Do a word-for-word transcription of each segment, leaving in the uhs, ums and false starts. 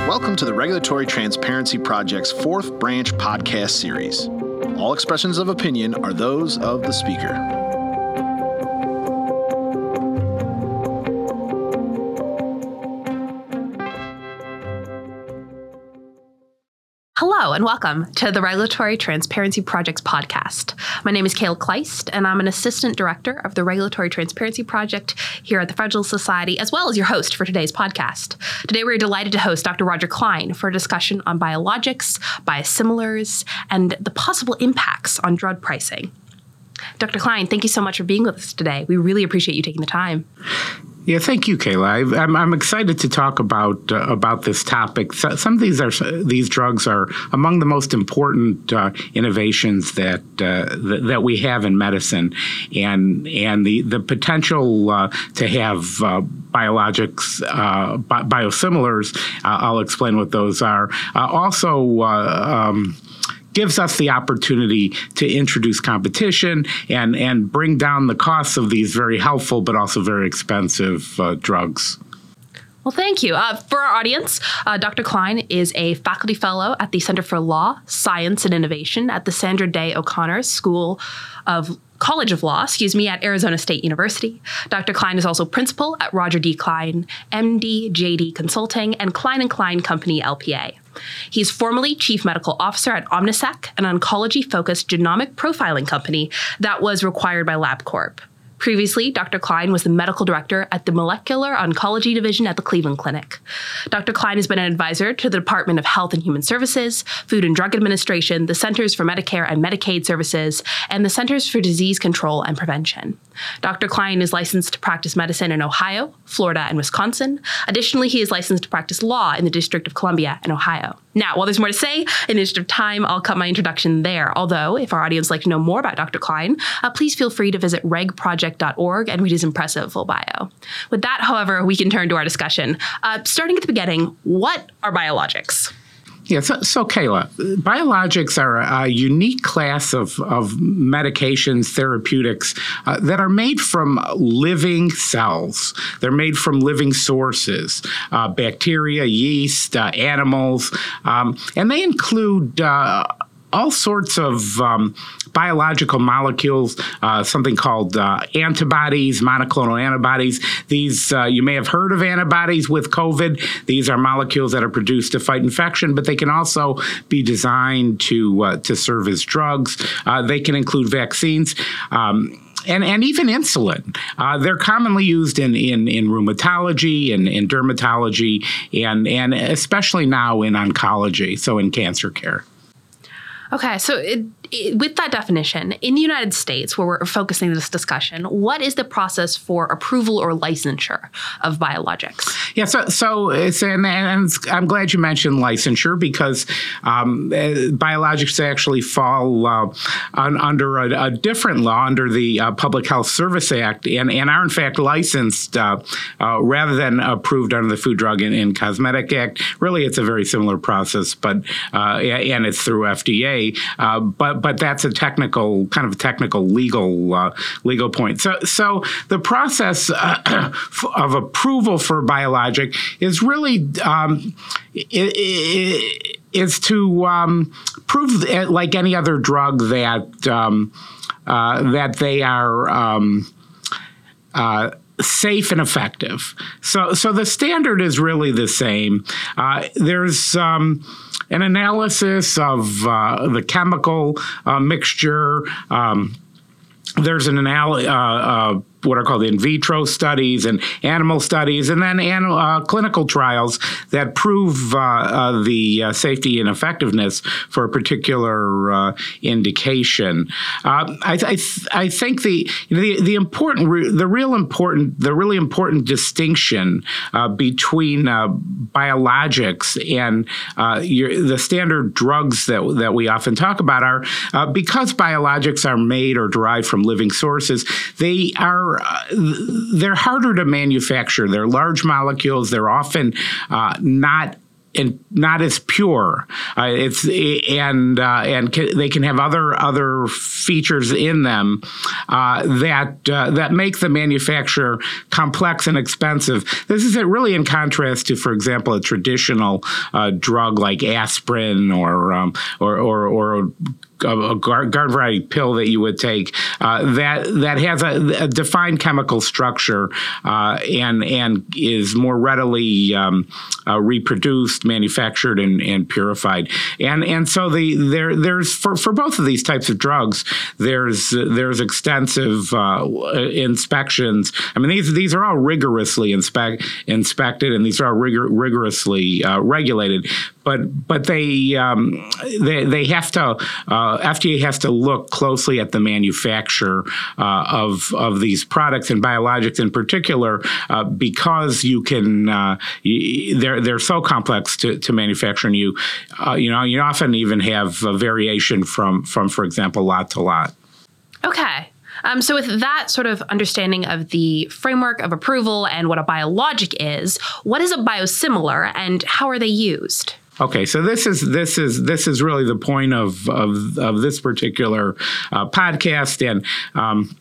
Welcome to the Regulatory Transparency Project's fourth branch podcast series. All expressions of opinion are those of the speaker. Hello and welcome to the Regulatory Transparency Project's podcast. My name is Kayla Kleist, and I'm an Assistant Director of the Regulatory Transparency Project here at the Federalist Society, as well as your host for today's podcast. Today, we're delighted to host Doctor Roger Klein for a discussion on biologics, biosimilars, and the possible impacts on drug pricing. Doctor Klein, thank you so much for being with us today. We really appreciate you taking the time. Yeah, thank you, Kayla. I, I'm, I'm excited to talk about uh, about this topic. So, some of these are these drugs are among the most important uh, innovations that, uh, that that we have in medicine, and and the the potential uh, to have uh, biologics, uh, bi- biosimilars. Uh, I'll explain what those are. Uh, also. Uh, um, gives us the opportunity to introduce competition and, and bring down the costs of these very helpful but also very expensive uh, drugs. Well, thank you. Uh, for our audience, uh, Doctor Klein is a faculty fellow at the Center for Law, Science, and Innovation at the Sandra Day O'Connor School of College of Law, excuse me, at Arizona State University. Doctor Klein is also principal at Roger D. Klein, M D, J D Consulting, and Klein and Klein Company, L P A. He's formerly chief medical officer at Omnisec, an oncology-focused genomic profiling company that was required by LabCorp. Previously, Doctor Klein was the medical director at the Molecular Oncology Division at the Cleveland Clinic. Doctor Klein has been an advisor to the Department of Health and Human Services, Food and Drug Administration, the Centers for Medicare and Medicaid Services, and the Centers for Disease Control and Prevention. Doctor Klein is licensed to practice medicine in Ohio, Florida, and Wisconsin. Additionally, he is licensed to practice law in the District of Columbia and Ohio. Now, while there's more to say, in the interest of time, I'll cut my introduction there. Although, if our audience would like to know more about Doctor Klein, uh, please feel free to visit reg project dot org and read his impressive full bio. With that, however, we can turn to our discussion. Uh, starting at the beginning, what are biologics? Yeah, so, so Kayla, biologics are a unique class of, of medications, therapeutics uh, that are made from living cells. They're made from living sources, uh, bacteria, yeast, uh, animals, um, and they include uh, all sorts of um, biological molecules, uh, something called uh, antibodies, monoclonal antibodies. These, uh, you may have heard of antibodies with COVID. These are molecules that are produced to fight infection, but they can also be designed to uh, to serve as drugs. Uh, they can include vaccines. Um, And, and even insulin. Uh, they're commonly used in, in, in rheumatology and in dermatology, and, and especially now in oncology, so in cancer care. Okay, so it, it, with that definition, in the United States, where we're focusing this discussion, what is the process for approval or licensure of biologics? Yeah, so so it's and, and I'm glad you mentioned licensure because um, biologics actually fall uh, on, under a, a different law, under the uh, Public Health Service Act, and, and are in fact licensed uh, uh, rather than approved under the Food, Drug, and, and Cosmetic Act. Really, it's a very similar process, but uh, and it's through F D A. Uh, but but that's a technical kind of a technical legal uh, legal point. So so the process uh, of approval for a biologic is really um, it, it, is to um, prove, like any other drug, that um, uh, that they are um, uh, safe and effective. So so the standard is really the same. Uh, there's um, an analysis of uh, the chemical uh, mixture. Um, there's an anal- uh, uh, what are called in vitro studies and animal studies, and then animal, uh, clinical trials that prove uh, uh, the uh, safety and effectiveness for a particular uh, indication. Uh, I, th- I, th- I think the the the important, re- the real important, the really important distinction uh, between uh, biologics and uh, your, the standard drugs that that we often talk about are uh, because biologics are made or derived from living sources. They are They're harder to manufacture. They're large molecules. They're often uh, not and not as pure. Uh, it's and uh, and can, they can have other other features in them uh, that uh, that make the manufacture complex and expensive. This is really in contrast to, for example, a traditional uh, drug like aspirin or um, or or, or a garden variety pill that you would take uh, that that has a, a defined chemical structure uh, and and is more readily um, uh, reproduced, manufactured, and, and purified. And and so the there there's for, for both of these types of drugs there's there's extensive uh, inspections. I mean these these are all rigorously inspect inspected and these are all rigor, rigorously uh, regulated. But but they um, they they have to uh, F D A has to look closely at the manufacture uh, of of these products and biologics in particular uh, because you can uh, you, they're they're so complex to, to manufacture and you uh, you know you often even have a variation from from for example lot to lot. Okay. Um, so with that sort of understanding of the framework of approval and what a biologic is, what is a biosimilar and how are they used? Okay, so this is this is this is really the point of of, of this particular uh, podcast, and um,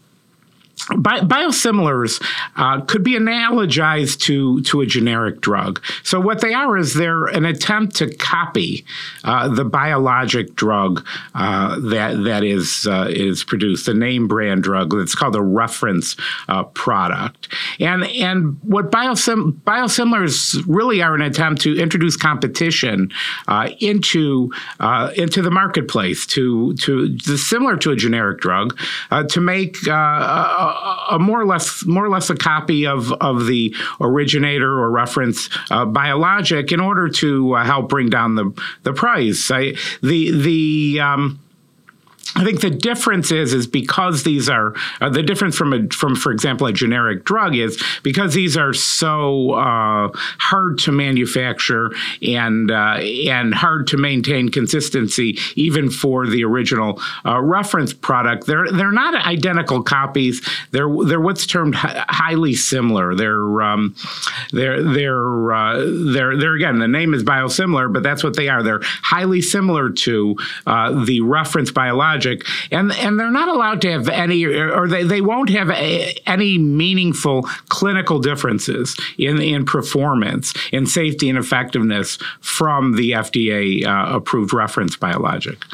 Bi- biosimilars uh, could be analogized to, to a generic drug. So what they are is they're an attempt to copy uh, the biologic drug uh, that that is uh, is produced, the name brand drug. It's called a reference uh, product. And and what biosim- biosimilars really are an attempt to introduce competition uh, into uh, into the marketplace, to to similar to a generic drug, uh, to make uh, a, a more or less more or less a copy of, of the originator or reference uh, biologic in order to uh, help bring down the the price. I, the the um, I think the difference is is because these are uh, the difference from a from for example a generic drug is because these are so uh, hard to manufacture and uh, and hard to maintain consistency even for the original uh, reference product. They're they're not identical copies. They're they're what's termed hi- highly similar. They're um, they're they're uh, they're they're again the name is biosimilar, but that's what they are. They're highly similar to uh, the reference biologic. And and they're not allowed to have any, or they, they won't have a, any meaningful clinical differences in, in performance, in safety and effectiveness from the F D A uh, approved reference biologic.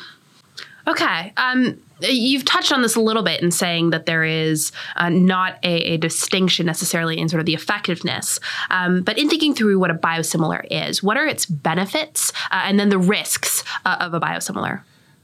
Okay. Um, you've touched on this a little bit in saying that there is uh, not a, a distinction necessarily in sort of the effectiveness. Um, but in thinking through what a biosimilar is, what are its benefits uh, and then the risks uh, of a biosimilar?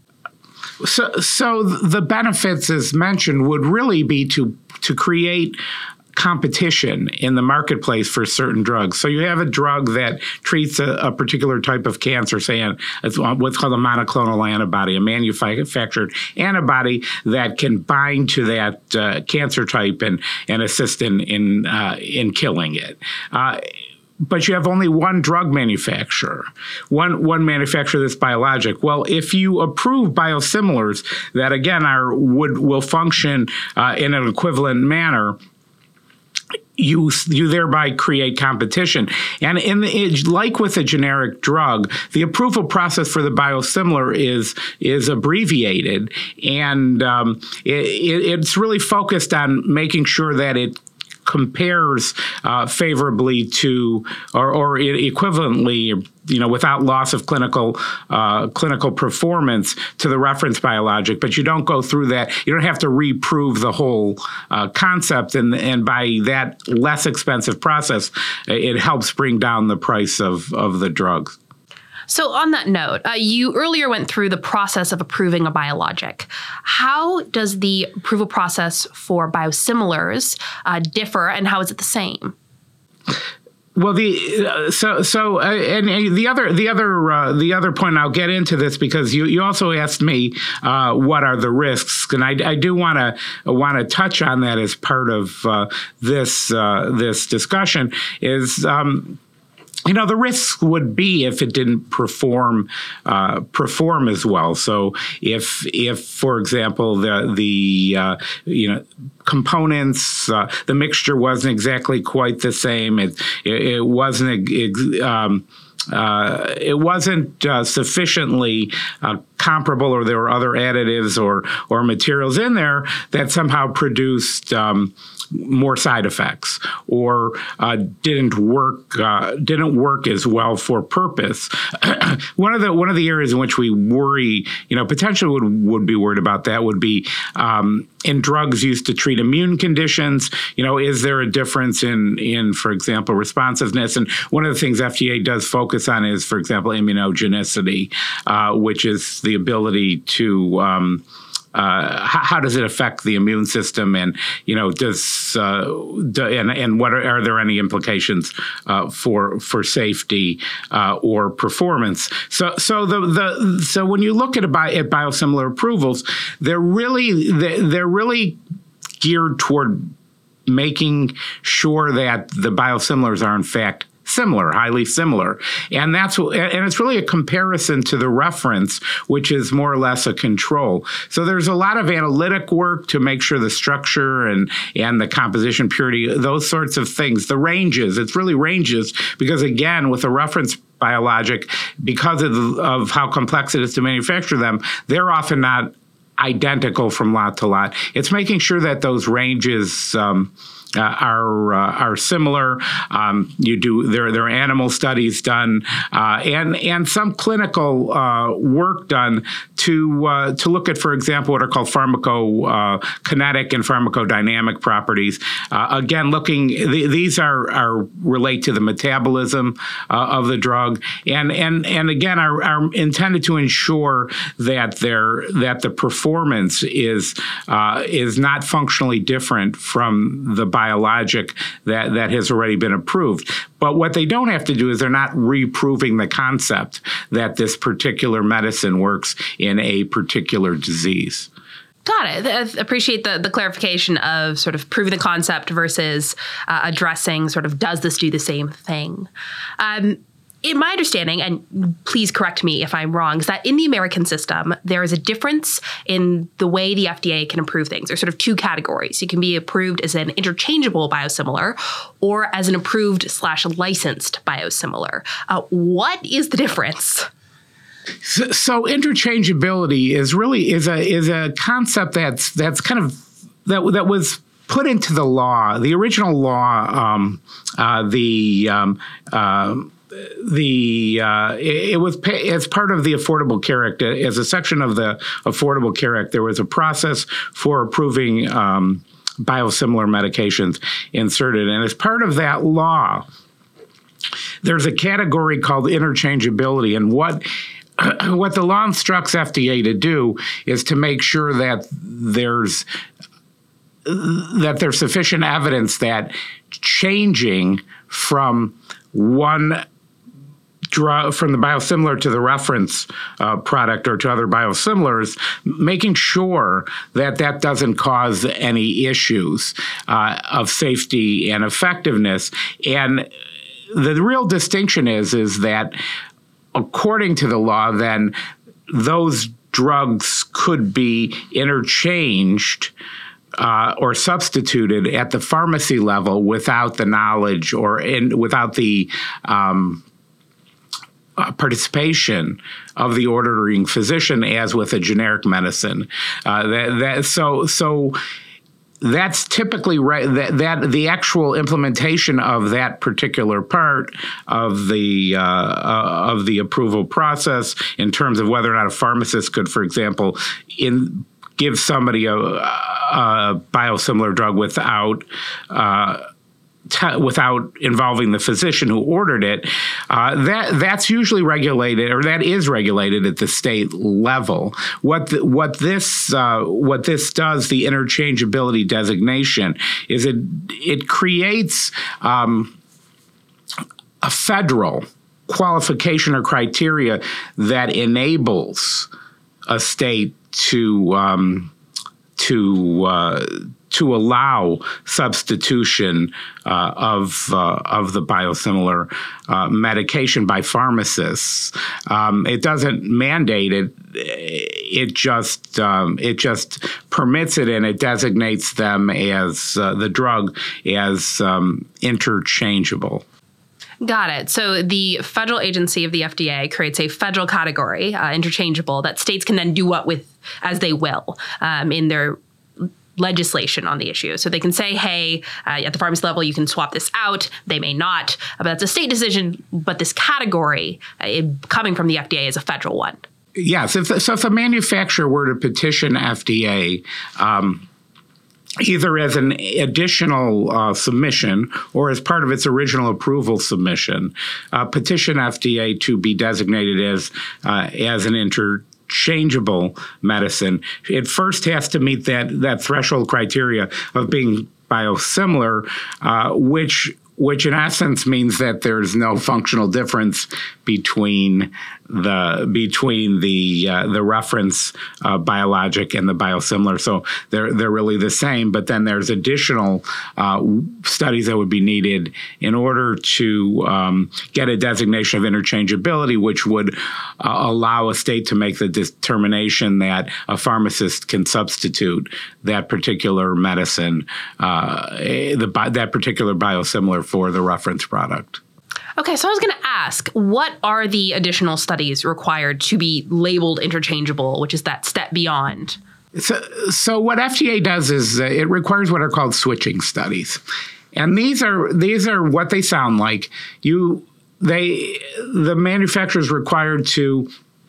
So, so the benefits, as mentioned, would really be to to create competition in the marketplace for certain drugs. So you have a drug that treats a, a particular type of cancer, say a, what's called a monoclonal antibody, a manufactured antibody that can bind to that uh, cancer type and and assist in in uh, in killing it. Uh, But you have only one drug manufacturer, one one manufacturer that's biologic. Well, if you approve biosimilars that again are would will function uh, in an equivalent manner, you you thereby create competition. And in the, it, like with a generic drug, the approval process for the biosimilar is is abbreviated, and um, it, it, it's really focused on making sure that it compares uh, favorably to, or, or equivalently, you know, without loss of clinical uh, clinical performance to the reference biologic. But you don't go through that. You don't have to reprove the whole uh, concept, and and by that less expensive process, it helps bring down the price of of the drugs. So on that note, uh, you earlier went through the process of approving a biologic. How does the approval process for biosimilars uh, differ, and how is it the same? Well, the uh, so so uh, and, and the other the other uh, the other point, I'll get into this because you, you also asked me uh, what are the risks, and I, I do want to want to touch on that as part of uh, this uh, this discussion. Is um, You know, the risk would be if it didn't perform uh, perform as well. So if, if for example, the the uh, you know components, uh, the mixture wasn't exactly quite the same. It it, it wasn't um, uh, it wasn't uh, sufficiently uh, comparable, or there were other additives or or materials in there that somehow produced um, more side effects, or uh, didn't work uh, didn't work as well for purpose. one of the one of the areas in which we worry, you know, potentially would would be worried about that would be um, in drugs used to treat immune conditions. You know, is there a difference in in, for example, responsiveness? And one of the things F D A does focus on is, for example, immunogenicity, uh, which is the ability to um, Uh, how, how does it affect the immune system, and you know, does uh, do, and and what are, are there any implications uh, for for safety uh, or performance? So so the the so when you look at a bi- at biosimilar approvals, they're really they're really geared toward making sure that the biosimilars are in fact similar, highly similar. And that's and it's really a comparison to the reference, which is more or less a control. So there's a lot of analytic work to make sure the structure and and the composition, purity, those sorts of things, the ranges, it's really ranges, because again, with a reference biologic, because of, of how complex it is to manufacture them, they're often not identical from lot to lot. It's making sure that those ranges um, Uh, are uh, are similar. Um, you do there there are animal studies done uh, and and some clinical uh, work done to uh, to look at, for example, what are called pharmacokinetic uh, and pharmacodynamic properties. Uh, again, looking th- these are are relate to the metabolism uh, of the drug, and and and again are, are intended to ensure that their that the performance is uh, is not functionally different from the biologic that, that has already been approved. But what they don't have to do is they're not reproving the concept that this particular medicine works in a particular disease. Got it. I appreciate the, the clarification of sort of proving the concept versus uh, addressing sort of, does this do the same thing? Um, In my understanding, and please correct me if I'm wrong, is that in the American system, there is a difference in the way the F D A can approve things. There's sort of two categories. You can be approved as an interchangeable biosimilar or as an approved slash licensed biosimilar. Uh, what is the difference? So, so interchangeability is really is a is a concept that's that's kind of that that was put into the law, the original law, um, uh, the um, uh, The uh, it, it was pay, as part of the Affordable Care Act, as a section of the Affordable Care Act, there was a process for approving um, biosimilar medications inserted, and as part of that law, there's a category called interchangeability, and what. What the law instructs F D A to do is to make sure that there's that there's sufficient evidence that changing from one drug, from the biosimilar to the reference uh, product or to other biosimilars, making sure that that doesn't cause any issues uh, of safety and effectiveness. And the real distinction is, is that according to the law, then those drugs could be interchanged Uh, or substituted at the pharmacy level without the knowledge or in, without the um, uh, participation of the ordering physician, as with a generic medicine. Uh, that, that, so, so that's typically right. That, that the actual implementation of that particular part of the uh, uh, of the approval process, in terms of whether or not a pharmacist could, for example, in give somebody a, a biosimilar drug without uh, t- without involving the physician who ordered it. Uh, that that's usually regulated, or that is regulated at the state level. What the, what this uh, what this does, the interchangeability designation, is it it creates um, a federal qualification or criteria that enables a state to um, to uh, to allow substitution uh, of uh, of the biosimilar uh, medication by pharmacists. Um, it doesn't mandate it; it just um, it just permits it, and it designates them as uh, the drug as um, interchangeable. Got it. So the federal agency of the F D A creates a federal category, uh, interchangeable, that states can then do what with as they will um, in their legislation on the issue. So they can say, hey, uh, at the pharmacy level, you can swap this out. They may not, but that's a state decision. But this category uh, it, coming from the F D A is a federal one. Yes. If, so if a manufacturer were to petition F D A, um, either as an additional uh, submission or as part of its original approval submission, uh, petition F D A to be designated as uh, as an interchangeable medicine. It first has to meet that that threshold criteria of being biosimilar, uh, which which in essence means that there's no functional difference between the between the uh, the reference uh, biologic and the biosimilar. So they're they're really the same. But then there's additional uh, studies that would be needed in order to um, get a designation of interchangeability, which would uh, allow a state to make the determination that a pharmacist can substitute that particular medicine, uh, the that particular biosimilar for the reference product. Okay, so I was going to ask, what are the additional studies required to be labeled interchangeable, which is that step beyond? So, so what F D A does is uh, it requires what are called switching studies, and these are these are what they sound like. You they the manufacturer is required to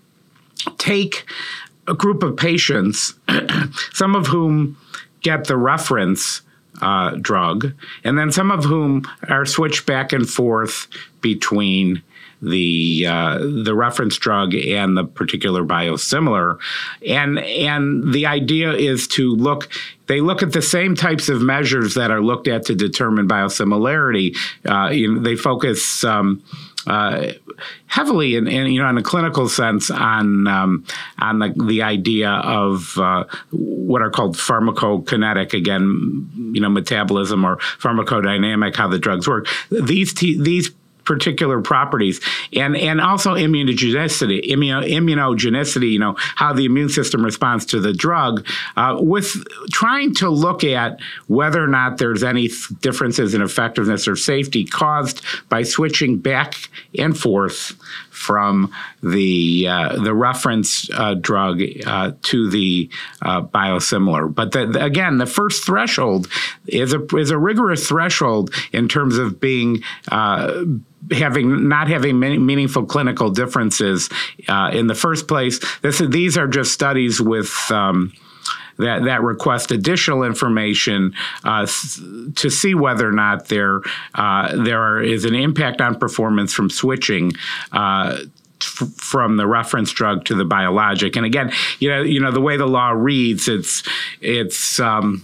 take a group of patients, some of whom get the reference Uh, drug, and then some of whom are switched back and forth between the uh, the reference drug and the particular biosimilar, and and the idea is to look. They look at the same types of measures that are looked at to determine biosimilarity. Uh, you know, they focus Um, Uh, heavily, in, in you know, in a clinical sense, on um, on the, the idea of uh, what are called pharmacokinetic, again, you know, metabolism or pharmacodynamic, how the drugs work. These t- these particular properties, and and also immunogenicity, immuno, immunogenicity, you know, how the immune system responds to the drug, uh, with trying to look at whether or not there's any differences in effectiveness or safety caused by switching back and forth from the uh, the reference uh, drug uh, to the uh, biosimilar. But the, the, again, the first threshold is a is a rigorous threshold in terms of being uh, having not having many meaningful clinical differences uh, in the first place. This these are just studies with. Um, That, that request additional information uh, to see whether or not there uh, there is an impact on performance from switching uh, f- from the reference drug to the biologic. And again, you know, you know the way the law reads, it's it's um,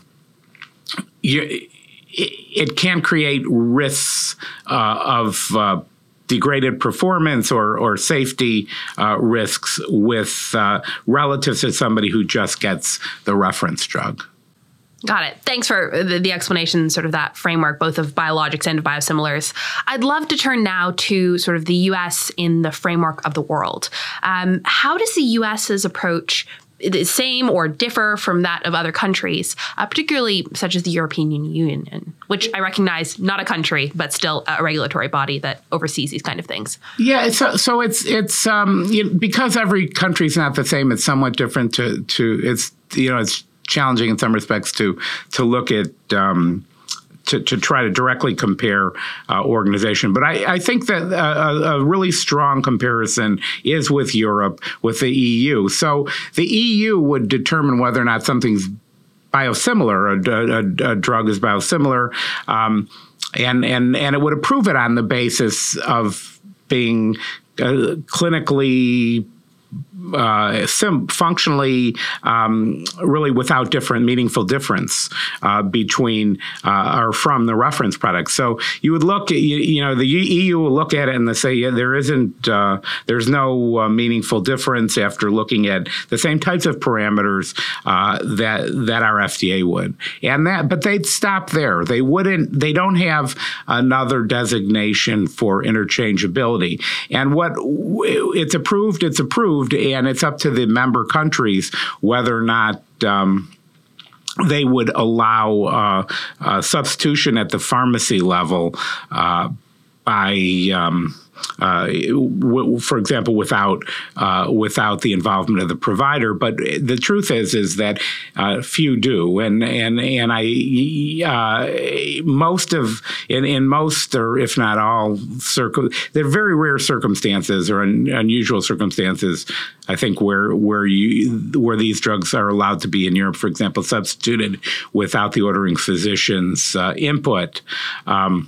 you, it, it can create risks uh, of Uh, degraded performance or, or safety uh, risks with uh, relative to somebody who just gets the reference drug. Got it. Thanks for the, the explanation, sort of that framework, both of biologics and biosimilars. I'd love to turn now to sort of the U S in the framework of the world. Um, how does the U S's approach the same or differ from that of other countries, uh, particularly such as the European Union, which I recognize not a country, but still a regulatory body that oversees these kind of things? Yeah, so so it's it's um, you know, because every country is not the same. It's somewhat different. To to it's you know it's challenging in some respects to to look at. Um, To, to try to directly compare uh, organization. But I, I think that a, a really strong comparison is with Europe, with the E U. So the E U would determine whether or not something's biosimilar, a, a, a drug is biosimilar, um, and, and, and it would approve it on the basis of being uh, clinically Uh, sim- functionally, um, really without different meaningful difference uh, between uh, or from the reference product. So you would look, at, you, you know, the E U will look at it and they say, yeah, there isn't, uh, there's no uh, meaningful difference after looking at the same types of parameters uh, that that our F D A would, and that, but they'd stop there. They wouldn't. They don't have another designation for interchangeability. And what it's approved, it's approved. And it's up to the member countries whether or not um, they would allow uh, uh, substitution at the pharmacy level uh, by um, Uh, w- for example, without uh, without the involvement of the provider. But the truth is is that uh, few do, and and and I uh, most of in, in most or if not all circum, there are very rare circumstances or un- unusual circumstances. I think where where you where these drugs are allowed to be in Europe, for example, substituted without the ordering physician's uh, input. Um,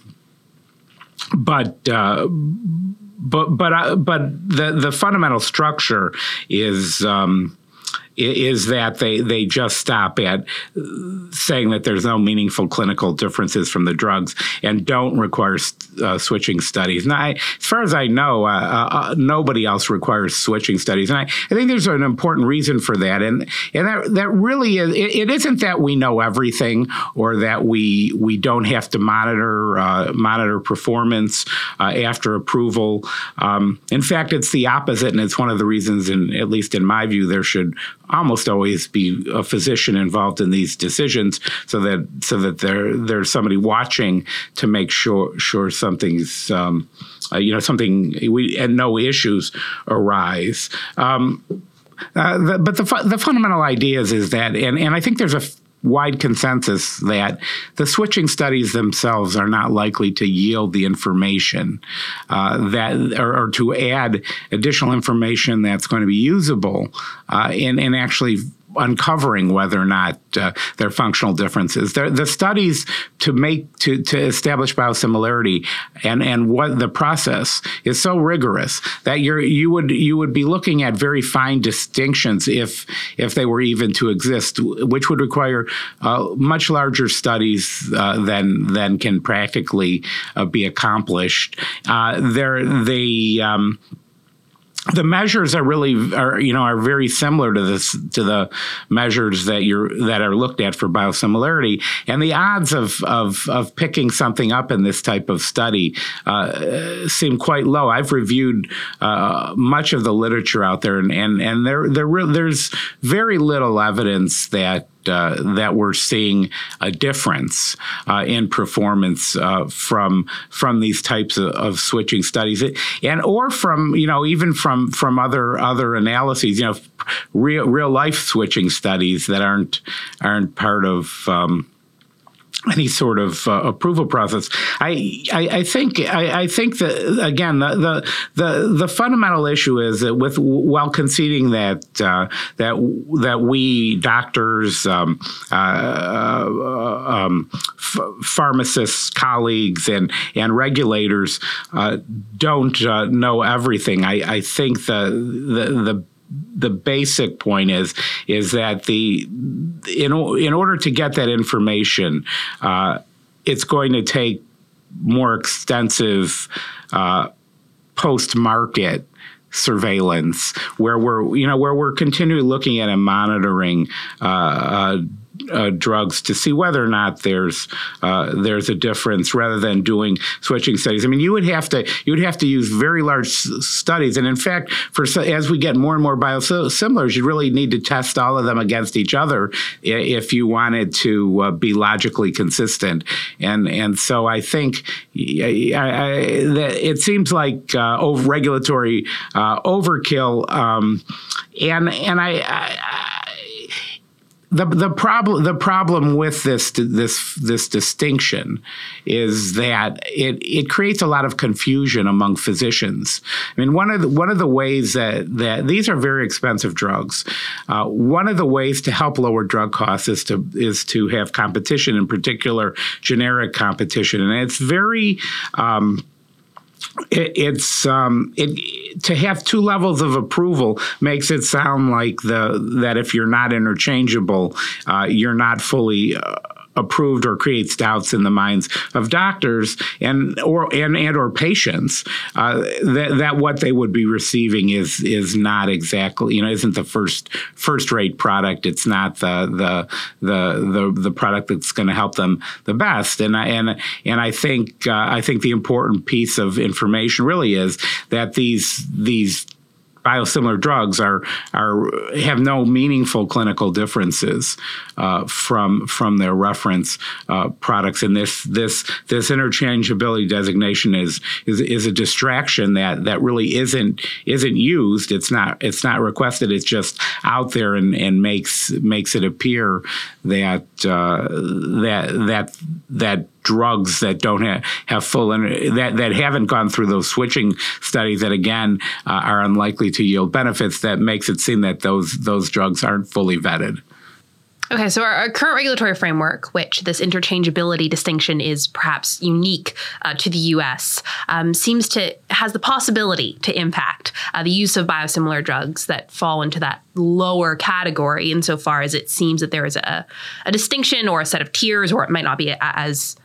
But uh, but but uh, but the the fundamental structure is um, is that they they just stop at saying that there's no meaningful clinical differences from the drugs and don't require uh, switching studies. And I, as far as I know, uh, uh, nobody else requires switching studies, and I, I think there's an important reason for that. And and that that really is it, it isn't that we know everything or that we we don't have to monitor uh, monitor performance uh, after approval. Um, in fact, it's the opposite, and it's one of the reasons, in at least in my view, there should almost always be a physician involved in these decisions, so that so that there there's somebody watching to make sure sure something's um, uh, you know something we and no issues arise. Um, uh, the, but the fu- the fundamental idea is, is that, and and I think there's a f- wide consensus that the switching studies themselves are not likely to yield the information uh, that, or, or to add additional information that's going to be usable uh, in, in actually uncovering whether or not uh, there are functional differences. The, the studies to make to, to establish biosimilarity and, and what the process is so rigorous that you're you would you would be looking at very fine distinctions if if they were even to exist, which would require uh, much larger studies uh, than than can practically uh, be accomplished. Uh, they're they. Um, The measures are really, are, you know, are very similar to this to the measures that you're that are looked at for biosimilarity, and the odds of of of picking something up in this type of study uh, seem quite low. I've reviewed uh, much of the literature out there, and and and there there re- there's very little evidence that. Uh, that we're seeing a difference uh, in performance uh, from from these types of, of switching studies, and or from you know even from from other other analyses, you know, real real life switching studies that aren't aren't part of. Um, any sort of uh, approval process. I, I, I think I, I think that again the, the the the fundamental issue is that with while conceding that uh, that that we doctors, um, uh, um, f- pharmacists, colleagues, and and regulators uh, don't uh, know everything. I, I think the the the The basic point is is that the in in order to get that information, uh, it's going to take more extensive uh, post-market surveillance, where we're you know where we're continually looking at and monitoring uh, uh, Uh, drugs to see whether or not there's uh, there's a difference, rather than doing switching studies. I mean, you would have to you would have to use very large s- studies, and in fact, for as we get more and more biosimilars, you really need to test all of them against each other if you wanted to uh, be logically consistent. And and so I think I, I, that it seems like uh, over regulatory uh, overkill, um, and and I. I The the problem the problem with this this this distinction is that it it creates a lot of confusion among physicians. I mean, one of the, one of the ways that, that these are very expensive drugs. Uh, one of the ways to help lower drug costs is to is to have competition, in particular generic competition, and it's very. Um, It, it's um, it to have two levels of approval makes it sound like the that if you're not interchangeable, uh, you're not fully uh, approved, or creates doubts in the minds of doctors and or and and or patients uh, that that what they would be receiving is is not exactly you know isn't the first first rate product. It's not the the the the, the product that's going to help them the best. And I and and I think uh, I think the important piece of information really is that these these biosimilar drugs are are have no meaningful clinical differences uh, from from their reference uh, products, and this this this interchangeability designation is is is a distraction that that really isn't isn't used. It's not it's not requested. It's just out there and, and makes makes it appear that uh, that that that. drugs that don't have, have full, that, that haven't gone through those switching studies that, again, uh, are unlikely to yield benefits, that makes it seem that those those drugs aren't fully vetted. Okay, so our, our current regulatory framework, which this interchangeability distinction is perhaps unique uh, to the U S, um, seems to has the possibility to impact uh, the use of biosimilar drugs that fall into that lower category, insofar as it seems that there is a, a distinction or a set of tiers, or it might not be as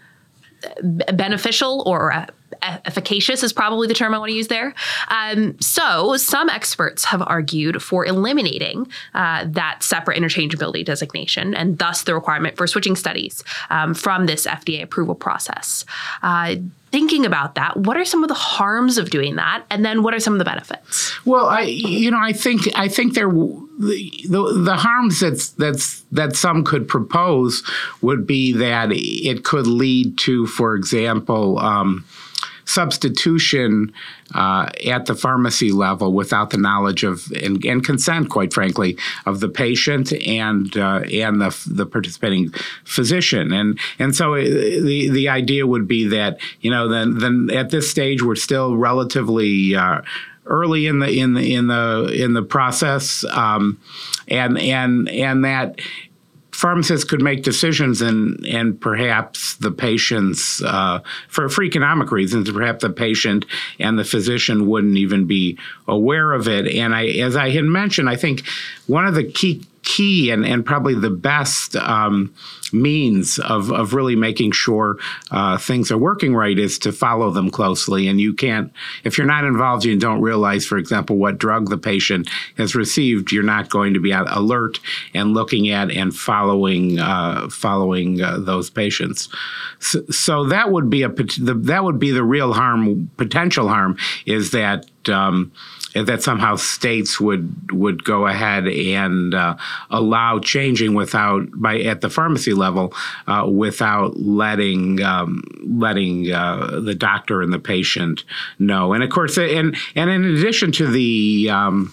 beneficial or uh, efficacious is probably the term I want to use there. Um, so some experts have argued for eliminating uh, that separate interchangeability designation, and thus the requirement for switching studies um, from this F D A approval process. Uh, thinking about that, what are some of the harms of doing that, and then what are some of the benefits? Well, I you know I think I think there the the, the harms that's that's that some could propose would be that it could lead to, for example, um, substitution uh, at the pharmacy level without the knowledge of and, and consent, quite frankly, of the patient and uh, and the the participating physician. And and so the the idea would be that, you know, then then at this stage we're still relatively uh, early in the in the in the in the process, um, and and and that pharmacists could make decisions, and and perhaps the patients, uh, for, for economic reasons, perhaps the patient and the physician wouldn't even be aware of it. And I, as I had mentioned, I think one of the key key and, and probably the best um, means of, of really making sure uh, things are working right is to follow them closely. And you can't, if you're not involved, you don't realize, for example, what drug the patient has received, you're not going to be alert and looking at and following uh, following uh, those patients. So, so that would be a that would be the real harm, potential harm, is that um, that somehow states would would go ahead and uh, allow changing without by at the pharmacy level uh, without letting um, letting uh, the doctor and the patient know. And of course, and and in addition to the um,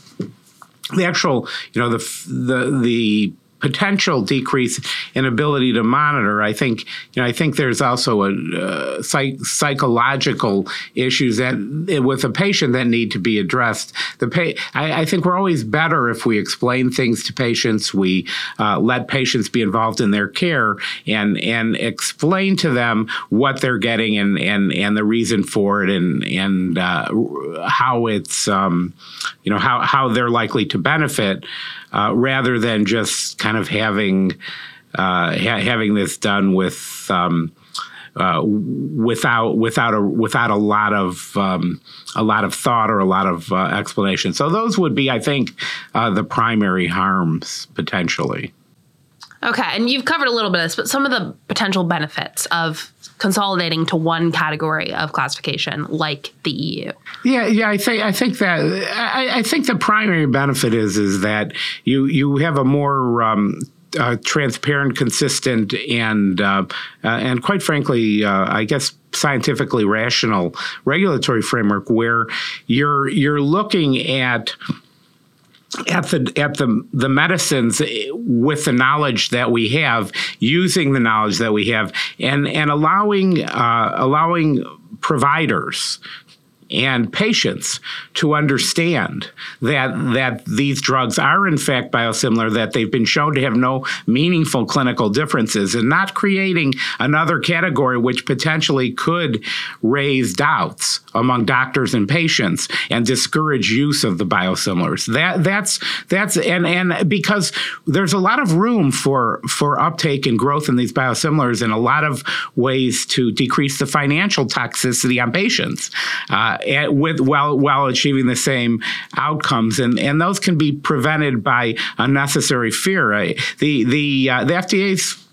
the actual, you know, the the the potential decrease in ability to monitor, I think, you know, I think there's also a uh, psych- psychological issues that with a patient that need to be addressed. The pa- I, I think we're always better if we explain things to patients. We uh, let patients be involved in their care and and explain to them what they're getting and and and the reason for it, and and uh, how it's um, you know how how they're likely to benefit. Uh, rather than just kind of having uh, ha- having this done with um, uh, without without a without a lot of um, a lot of thought or a lot of uh, explanation. So those would be, I think, uh, the primary harms potentially. Okay, and you've covered a little bit of this, but some of the potential benefits of consolidating to one category of classification, like the E U. Yeah, yeah, I think I think that I, I think the primary benefit is is that you you have a more um, uh, transparent, consistent, and uh, uh, and quite frankly, uh, I guess scientifically rational regulatory framework where you're you're looking at. At the at the the medicines with the knowledge that we have, using the knowledge that we have, and and allowing uh, allowing providers and patients to understand that that these drugs are in fact biosimilar, that they've been shown to have no meaningful clinical differences, and not creating another category which potentially could raise doubts among doctors and patients and discourage use of the biosimilars. That that's that's and and because there's a lot of room for for uptake and growth in these biosimilars, and a lot of ways to decrease the financial toxicity on patients. Uh, At, with while while achieving the same outcomes, and, and those can be prevented by unnecessary fear. Right? The the uh, the F D A's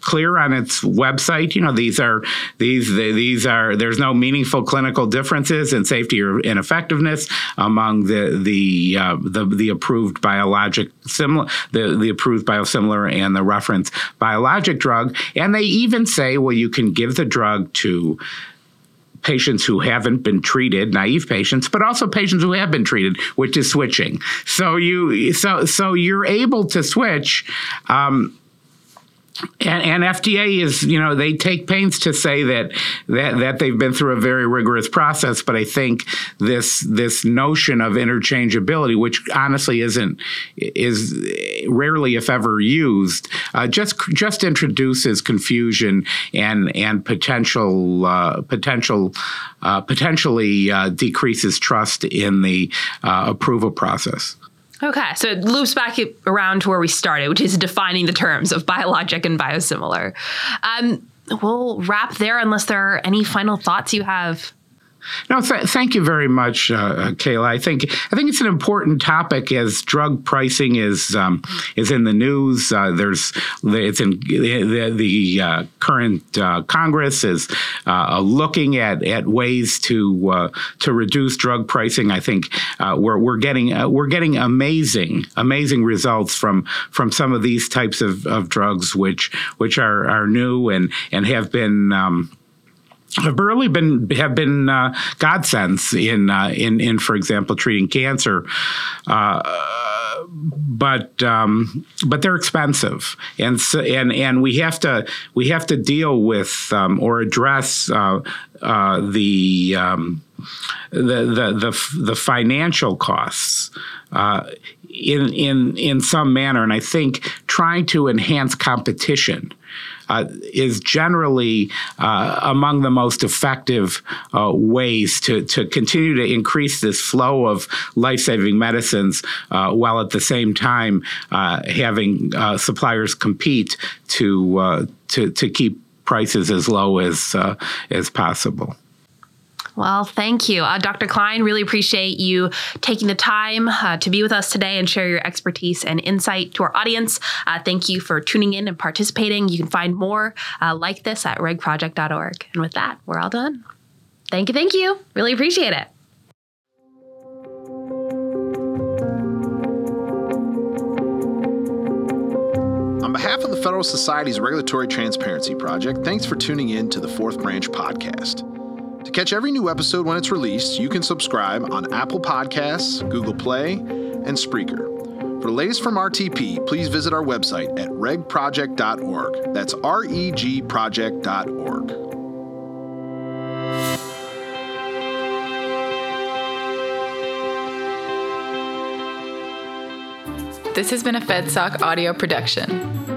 clear on its website. You know, these are these these are there's no meaningful clinical differences in safety or in effectiveness among the the uh, the, the approved biologic similar the, the approved biosimilar and the reference biologic drug. And they even say, well, you can give the drug to patients who haven't been treated, naive patients, but also patients who have been treated, which is switching. So you so so you're able to switch. Um, And, and F D A is, you know, they take pains to say that, that that they've been through a very rigorous process. But I think this this notion of interchangeability, which honestly isn't is rarely, if ever, used, uh, just just introduces confusion and and potential uh, potential uh, potentially uh, decreases trust in the uh, approval process. Okay, so it loops back around to where we started, which is defining the terms of biologic and biosimilar. Um, we'll wrap there unless there are any final thoughts you have. No, th- thank you very much, uh, Kayla. I think I think it's an important topic as drug pricing is um, is in the news. Uh, there's it's in the, the uh, current uh, Congress is uh, looking at, at ways to uh, to reduce drug pricing. I think uh, we're we're getting uh, we're getting amazing amazing results from from some of these types of, of drugs, which which are, are new and and have been. Um, have really been have been uh, godsends in uh, in in for example treating cancer, uh, but um, but they're expensive, and so, and and we have to we have to deal with um, or address uh, uh, the, um, the the the the financial costs. Uh, in in in some manner, and I think trying to enhance competition uh, is generally uh, among the most effective uh, ways to to continue to increase this flow of life-saving medicines, uh, while at the same time uh, having uh, suppliers compete to uh, to to keep prices as low as uh, as possible. Well, thank you. Uh, Doctor Klein, really appreciate you taking the time uh, to be with us today and share your expertise and insight to our audience. Uh, thank you for tuning in and participating. You can find more uh, like this at reg project dot org. And with that, we're all done. Thank you. Thank you. Really appreciate it. On behalf of the Federal Society's Regulatory Transparency Project, thanks for tuning in to the Fourth Branch podcast. To catch every new episode when it's released, you can subscribe on Apple Podcasts, Google Play, and Spreaker. For the latest from R T P, please visit our website at reg project dot org. That's R E G project dot org. This has been a FedSoc audio production.